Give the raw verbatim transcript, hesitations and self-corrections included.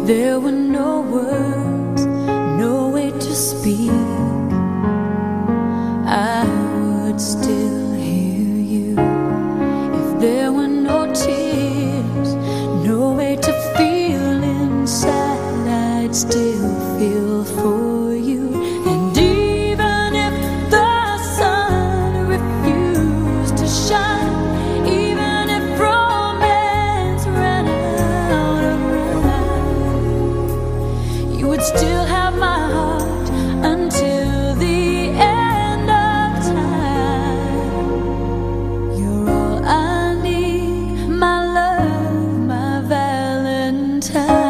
there were no words, no way to speak, I would still hear you. If there were no tears, no way to feel inside, I'd still feel for you. And even if the sun refused to shine, even if romance ran out of rhyme, you would still have my heart until the end of time. You're all I need, my love, my Valentine.